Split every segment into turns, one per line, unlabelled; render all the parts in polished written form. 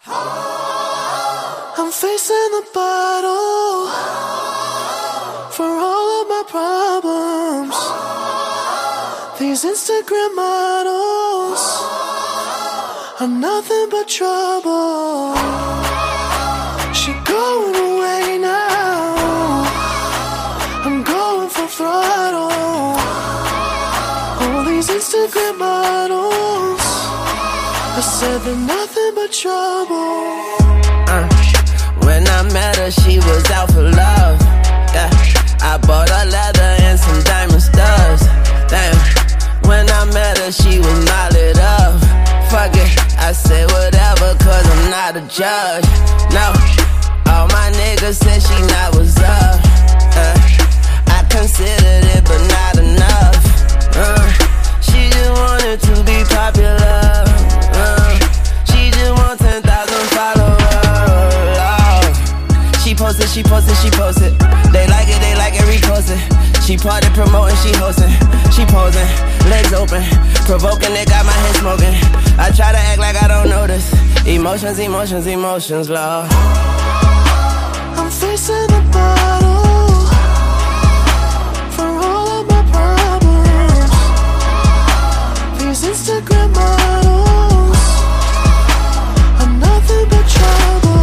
I'm facing the bottle for all of my problems. These Instagram models are nothing but trouble. She going away now, I'm going full throttle. All these Instagram models, I said they're nothing but trouble.
When I met her, she was out for love. Yeah, I bought her leather and some diamond studs. Damn, when I met her, she was knotted up. Fuck it, I say whatever, cause I'm not a judge. No, all my niggas said she not what's up. I considered it, but not enough. She just wanted to be popular. She just want 10,000 followers. She posted. They like it, repost it. She party promoting, she hosting. She posing, legs open, provoking, it got my head smoking. I try to act like I don't notice. Emotions, Lord.
I'm facing the bottle for all of my problems. These Instagram models are nothing but trouble.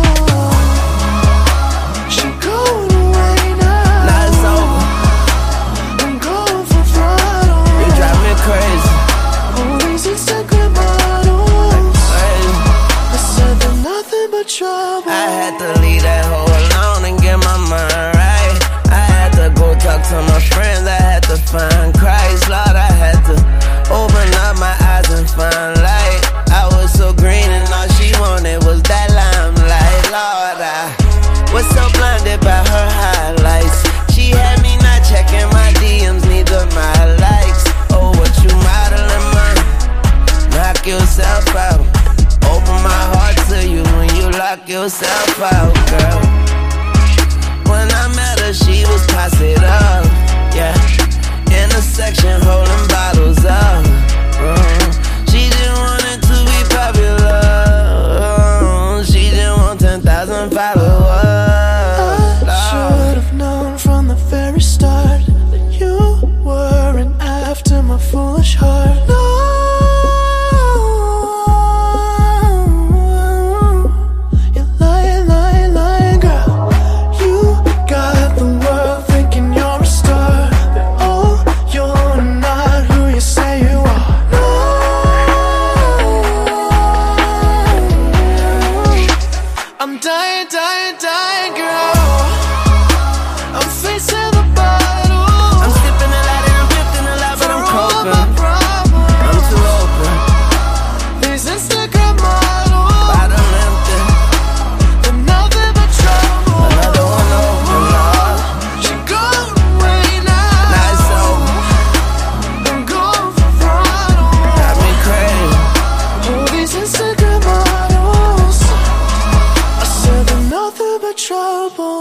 She going away now.
Now it's over.
I'm going for throttle.
You drive me crazy.
All these Instagram models, I said they're nothing but trouble.
I had to leave that hoe alone and get my mind right. I had to go talk to my friends. I had to find Christ, Lord. I had to open up my eyes and find light. I was so green and all she wanted was that limelight. Lord, I was so blinded by her highlights. She had me not checking my DMs, neither my likes. Oh, what you modeling, man? Knock yourself out. Open my heart to you when you lock yourself out, girl. When I met her, she was posted up, yeah. In a section holding bottles up. She just wanted to be popular. She just want 10,000 followers.
I should have known from the very start that you weren't after my foolish heart. No, you're lying, girl. You got the world thinking you're a star, but oh, you're not who you say you are. No, I'm dying, girl. I'm facing the bottle.
I'm sipping a lot and I'm drifting a lot, but I'm coping. I'm too open.
These Instagram models,
Bottom empty.
they're nothing but trouble.
Another one open, Lord.
She going away now.
Now it's over.
I'm going for throttle.
Got me crazy.
All these Instagram models, I said they're nothing but trouble.